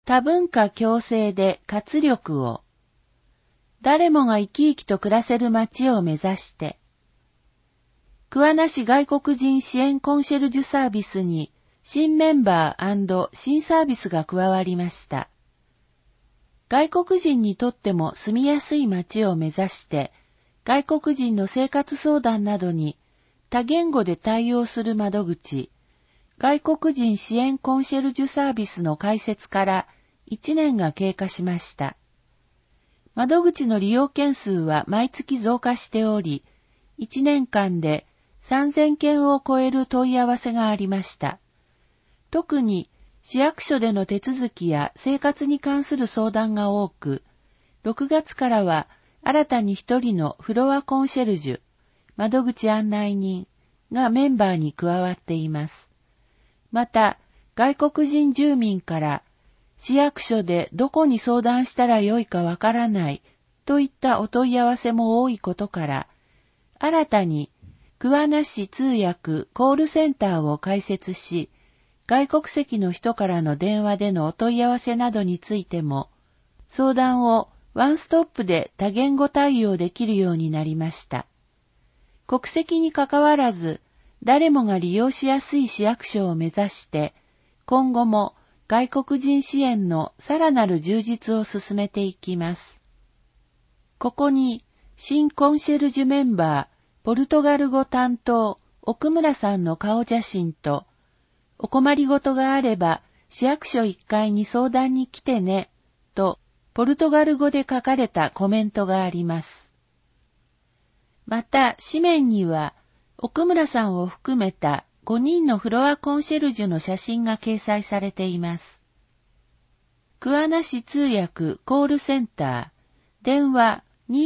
多文化共生で活力を。誰もが生き生きと暮らせる街を目指して。桑名市外国人支援コンシェルジュサービスに新メンバー&新サービスが加わりました。外国人にとっても住みやすい街を目指して、外国人の生活相談などに多言語で対応する窓口、外国人支援コンシェルジュサービスの開設から1年が経過しました。窓口の利用件数は毎月増加しており、1年間で3000件を超える問い合わせがありました。特に市役所での手続きや生活に関する相談が多く、6月からは新たに1人のフロアコンシェルジュ、窓口案内人がメンバーに加わっています。また、外国人住民から市役所でどこに相談したらよいかわからないといったお問い合わせも多いことから、新たに桑名市通訳コールセンターを開設し、外国籍の人からの電話でのお問い合わせなどについても、相談をワンストップで多言語対応できるようになりました。国籍にかかわらず、誰もが利用しやすい市役所を目指して、今後も外国人支援のさらなる充実を進めていきます。ここに、新コンシェルジュメンバー、ポルトガル語担当、奥村さんの顔写真と、お困りごとがあれば、市役所1階に相談に来てね、と、ポルトガル語で書かれたコメントがあります。また、紙面には、奥村さんを含めた5人のフロアコンシェルジュの写真が掲載されています。桑名市通訳コールセンター、電話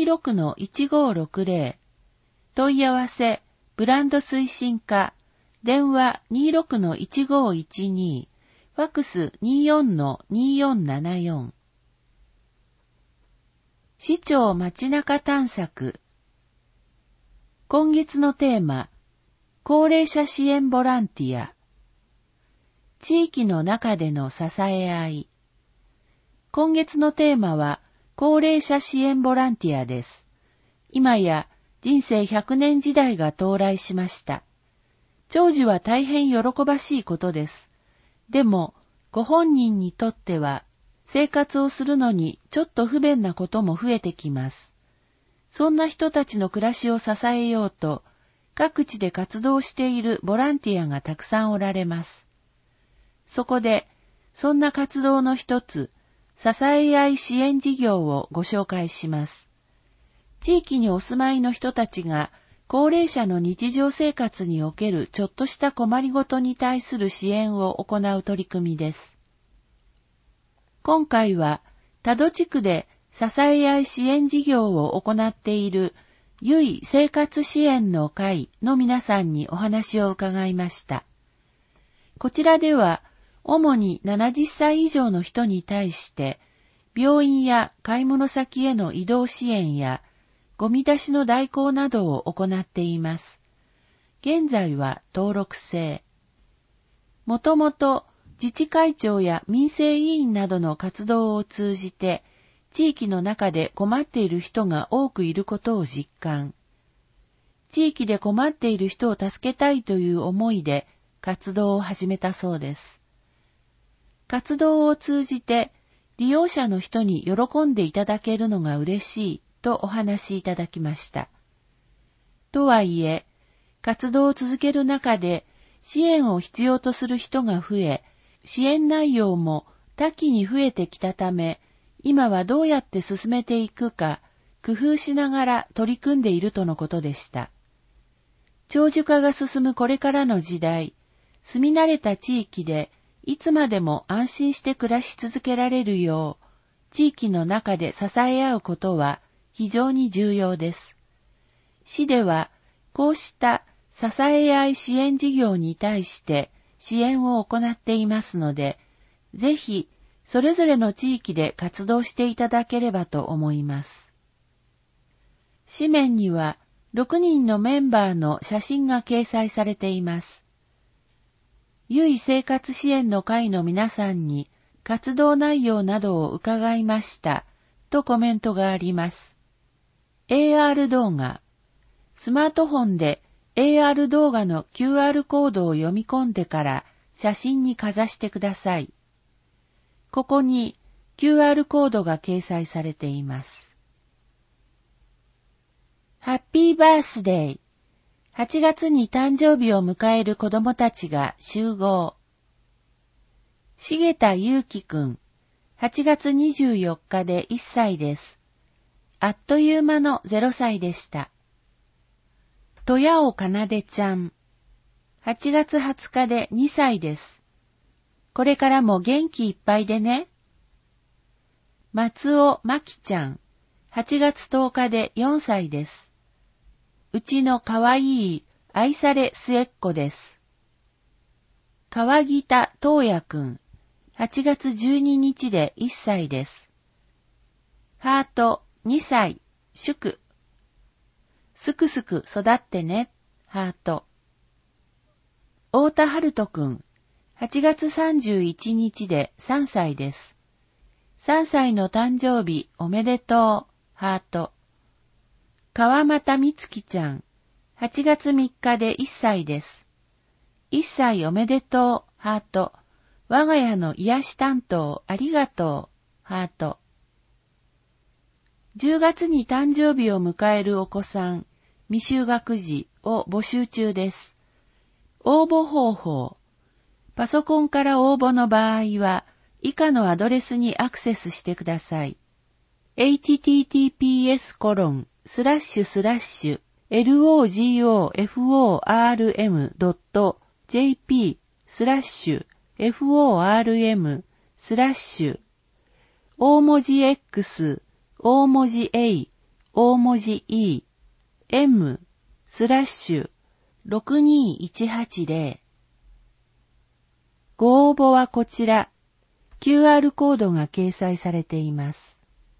26-1560、問い合わせ、ブランド推進課、電話 26-1512、ファクス 24-2474。市長街中探索。今月のテーマ、高齢者支援ボランティア。地域の中での支え合い。今月のテーマは、高齢者支援ボランティアです。今や人生100年時代が到来しました。長寿は大変喜ばしいことです。でも、ご本人にとっては、生活をするのにちょっと不便なことも増えてきます。そんな人たちの暮らしを支えようと、各地で活動しているボランティアがたくさんおられます。そこで、そんな活動の一つ、支え合い支援事業をご紹介します。地域にお住まいの人たちが、高齢者の日常生活におけるちょっとした困りごとに対する支援を行う取り組みです。今回は、多度地区で支え合い支援事業を行っているゆい生活支援の会の皆さんにお話を伺いました。こちらでは、主に70歳以上の人に対して、病院や買い物先への移動支援や、ゴミ出しの代行などを行っています。現在は登録制。もともと自治会長や民生委員などの活動を通じて、地域の中で困っている人が多くいることを実感。地域で困っている人を助けたいという思いで活動を始めたそうです。活動を通じて利用者の人に喜んでいただけるのが嬉しいとお話しいただきました。とはいえ、活動を続ける中で支援を必要とする人が増え、支援内容も多岐に増えてきたため、今はどうやって進めていくか工夫しながら取り組んでいるとのことでした。長寿化が進むこれからの時代、住み慣れた地域でいつまでも安心して暮らし続けられるよう、地域の中で支え合うことは非常に重要です。市ではこうした支え合い支援事業に対して支援を行っていますので、ぜひそれぞれの地域で活動していただければと思います。紙面には6人のメンバーの写真が掲載されています。ゆい生活支援の会の皆さんに活動内容などを伺いましたとコメントがあります。AR 動画。スマートフォンで AR 動画の QR コードを読み込んでから写真にかざしてください。ここに QR コードが掲載されています。ハッピーバースデー。8月に誕生日を迎える子供たちが集合。重田祐樹くん、8月24日で1歳です。あっという間の0歳でした。戸谷尾かなでちゃん、8月20日で2歳です。これからも元気いっぱいでね。松尾まきちゃん、8月10日で4歳です。うちのかわいい愛され末っ子です。川北東也くん、8月12日で1歳です。ハート2歳、祝。すくすく育ってね、ハート。太田春人くん、8月31日で3歳です。3歳の誕生日おめでとう、ハート。川又美月ちゃん、8月3日で1歳です。1歳おめでとう、ハート。我が家の癒し担当ありがとう、ハート。10月に誕生日を迎えるお子さん、未就学児を募集中です。応募方法。パソコンから応募の場合は、以下のアドレスにアクセスしてください。https://logoform.jp/form/ 大文字 X、大文字 A、大文字 E、M/62180。ご応募はこちら。QR コードが掲載されています。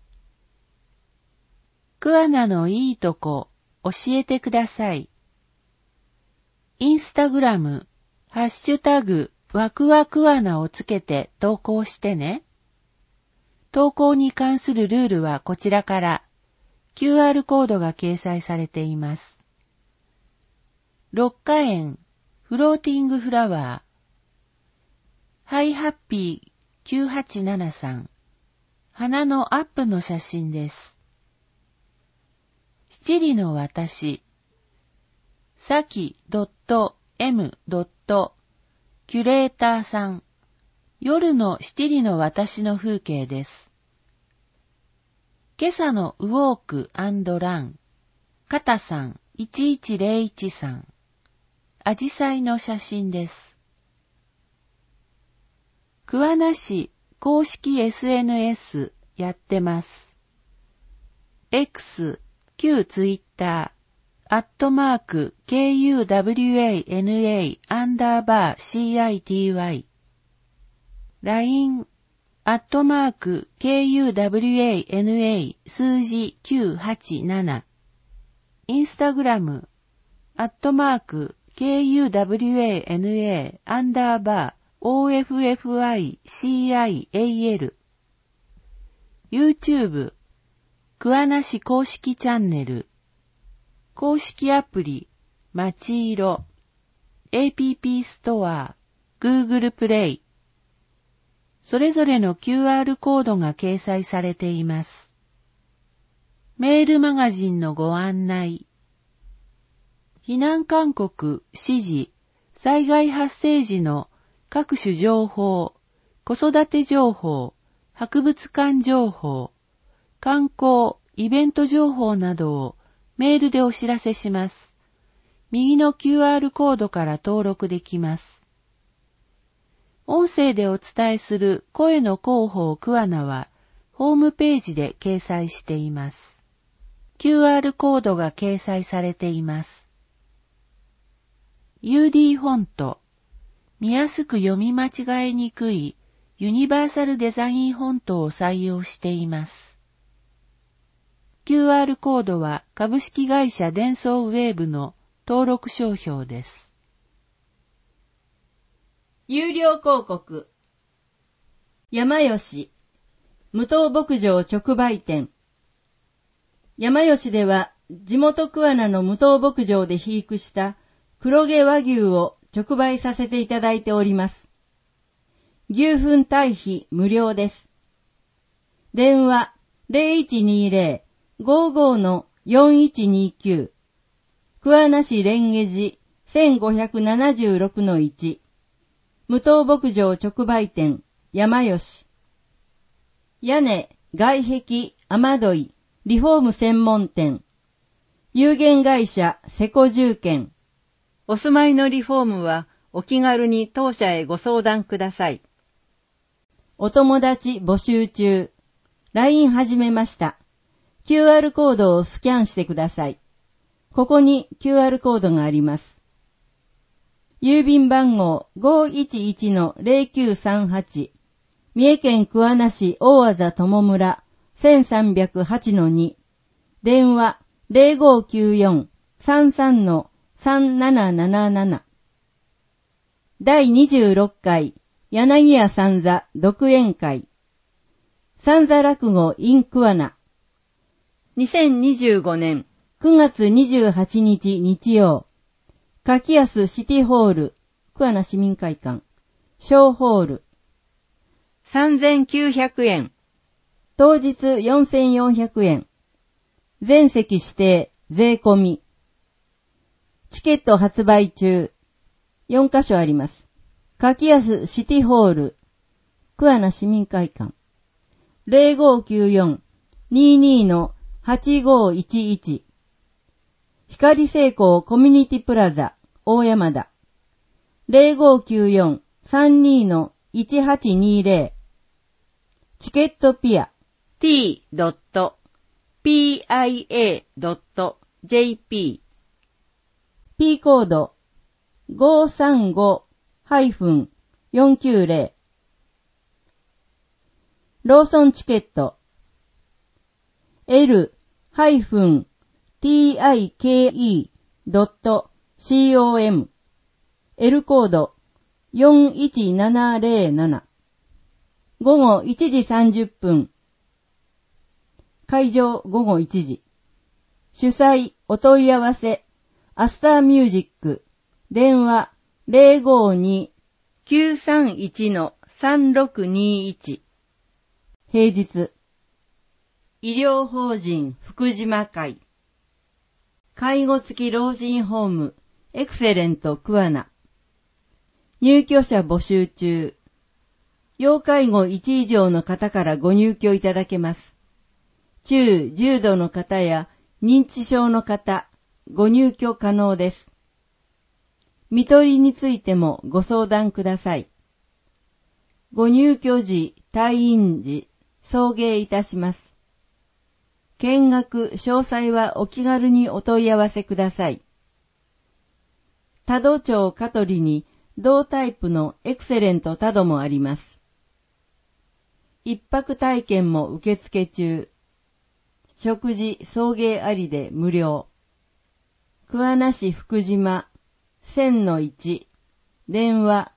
桑名のいいとこ教えてください。インスタグラム、ハッシュタグワクワクワナをつけて投稿してね。投稿に関するルールはこちらから。QR コードが掲載されています。六花園フローティングフラワー。ハイハッピー9873。花のアップの写真です。七里の私。さき.m. キュレーターさん。夜の七里の私の風景です。今朝のウォーク&ラン。かたさん1101さん。アジサイの写真です。桑名市公式 SNS やってます。X、旧ツイッター、@KUWANA_CITY。LINE、@KUWANA 数字987。インスタグラム、@KUWANA_OFFICIAL。YouTube、桑名市公式チャンネル、公式アプリ、まちいろ、APP ストア、Google プレイ。それぞれの QR コードが掲載されています。メールマガジンのご案内。避難勧告、指示、災害発生時の各種情報、子育て情報、博物館情報、観光、イベント情報などをメールでお知らせします。右の QR コードから登録できます。音声でお伝えする声の広報桑名はホームページで掲載しています。QR コードが掲載されています。UD フォント、見やすく読み間違えにくいユニバーサルデザインフォントを採用しています。QR コードは株式会社デンソーウェーブの登録商標です。有料広告。 山吉、無頭牧場直売店。山吉では、地元桑名の無頭牧場で肥育した黒毛和牛を直売させていただいております。牛糞堆肥無料です。電話 0120-55-4129 桑名市蓮華寺 1576-1 無頭牧場直売店山吉。屋根、外壁、雨どい、リフォーム専門店。有限会社セコ住建。お住まいのリフォームはお気軽に当社へご相談ください。お友達募集中。LINE 始めました。QR コードをスキャンしてください。ここに QR コードがあります。郵便番号 511-0938 三重県桑名市大字友村 1308-2 電話 0594-33-3777 第26回柳家三座独演会三座落語 in 桑名2025年9月28日日曜柿安シティホール桑名市民会館小ホール3900円当日4400円全席指定税込みチケット発売中4カ所あります。柿安シティホール桑名市民会館0594-22-8511光成功コミュニティプラザ大山田 0594-32-1820 チケットピア t.pia.jp P コード 535-490 ローソンチケット L-tike.com L コード41707午後1時30分会場午後1時主催お問い合わせアスターミュージック電話 052-931-3621 平日医療法人福島会介護付き老人ホームエクセレント桑名入居者募集中要介護1以上の方からご入居いただけます。中・重度の方や認知症の方、ご入居可能です。見取りについてもご相談ください。ご入居時、退院時、送迎いたします。見学、詳細はお気軽にお問い合わせください。多度町香取に同タイプのエクセレント多度もあります。一泊体験も受付中。食事、送迎ありで無料。桑名市福島 1000-1 電話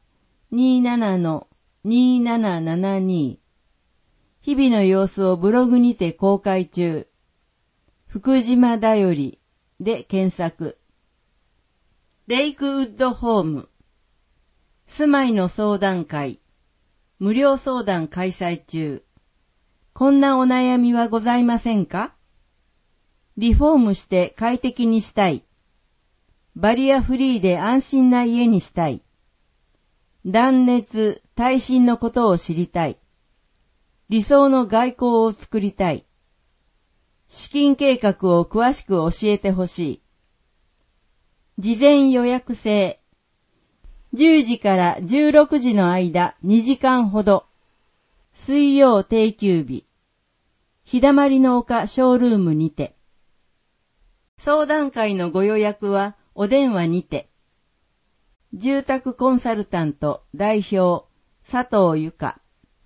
27-2772 日々の様子をブログにて公開中。福島だよりで検索。レイクウッドホーム住まいの相談会無料相談開催中。こんなお悩みはございませんか？リフォームして快適にしたい。バリアフリーで安心な家にしたい。断熱、耐震のことを知りたい。理想の外交を作りたい。資金計画を詳しく教えてほしい。事前予約制。10時から16時の間2時間ほど。水曜定休日。日だまりの丘ショールームにて。相談会のご予約はお電話にて。住宅コンサルタント代表佐藤由香。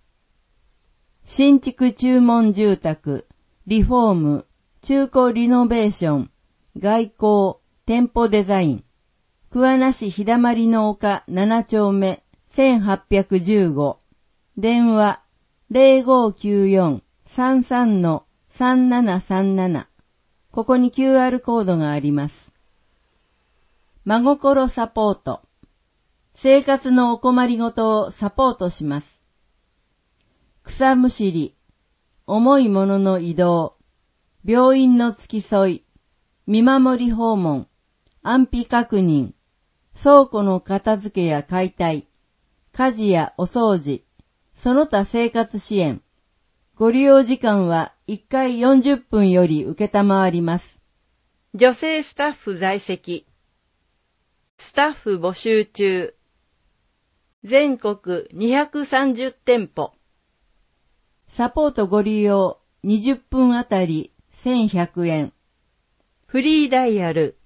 新築注文住宅、リフォーム、中古リノベーション、外交、店舗デザイン。桑名市日だまりの丘7丁目1815電話 0594-33-3737。ここに QR コードがあります。真心サポート。生活のお困りごとをサポートします。草むしり、重いものの移動、病院の付き添い、見守り訪問、安否確認、倉庫の片付けや解体、家事やお掃除、その他生活支援。ご利用時間は1回40分より受けたまわります。 女性スタッフ在籍。スタッフ募集中。全国230店舗。 サポートご利用20分あたり1100円。 フリーダイヤル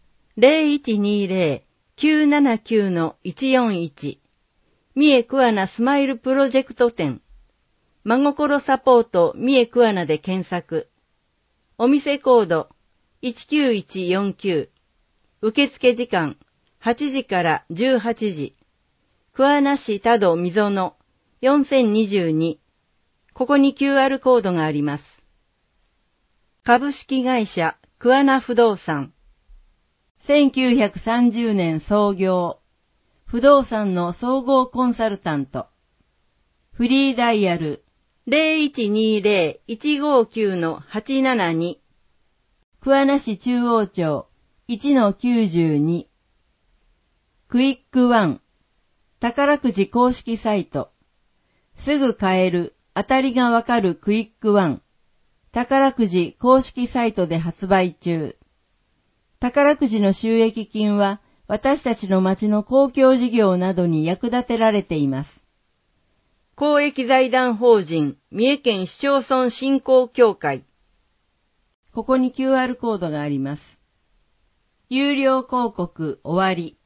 0120-979-141 三重桑名スマイルプロジェクト展真心サポート三重桑名で検索。お店コード19149。受付時間8時から18時。桑名市多度溝の4022。ここに QR コードがあります。株式会社桑名不動産。 1930年創業。不動産の総合コンサルタント。フリーダイヤル 0120-159-872。 桑名市中央町 1-92。クイックワン。宝くじ公式サイト。すぐ買える、当たりがわかるクイックワン。宝くじ公式サイトで発売中。宝くじの収益金は私たちの町の公共事業などに役立てられています。 公益財団法人三重県市町村振興協会。 ここに QR コードがあります。有料広告終わり。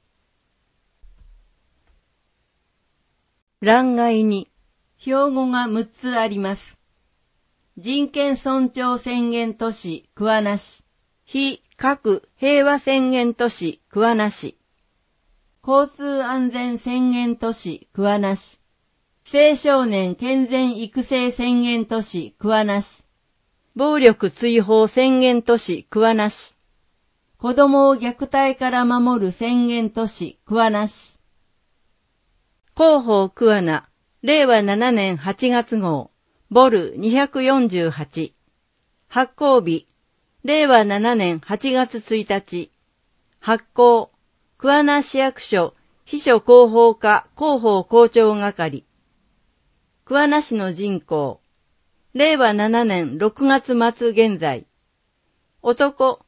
欄外に標語が6つあります。人権尊重宣言都市桑名市。 非核平和宣言都市桑名市。 交通安全宣言都市桑名市。青少年健全育成宣言都市桑名市。 暴力追放宣言都市桑名市。 子供を虐待から守る宣言都市桑名市。 広報桑名令和7年8月号ボル248。発行日令和7年8月1日。発行桑名市役所秘書広報課広報校長係。桑名市の人口令和7年6月末現在。男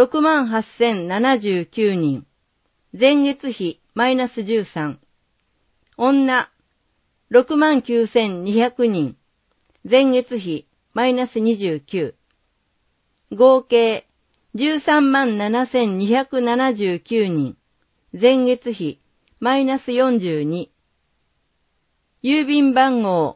68,079 人。前月比マイナス13。女 69,200 人。前月比マイナス29。合計 137,279 人。前月比マイナス42。郵便番号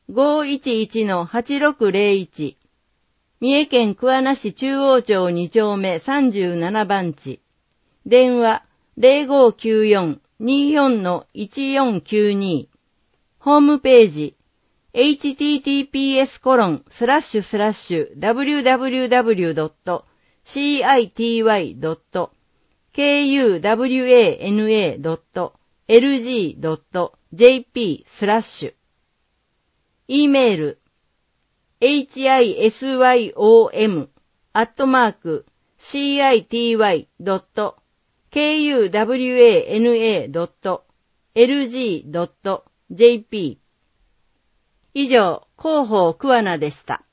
511-8601。三重県桑名市中央町2丁目37番地。電話 0594-24-1492。ホームページ https://www.citywanda.lg.jp/。E メール hisyom@kuwana.lg.jp。以上、広報桑名でした。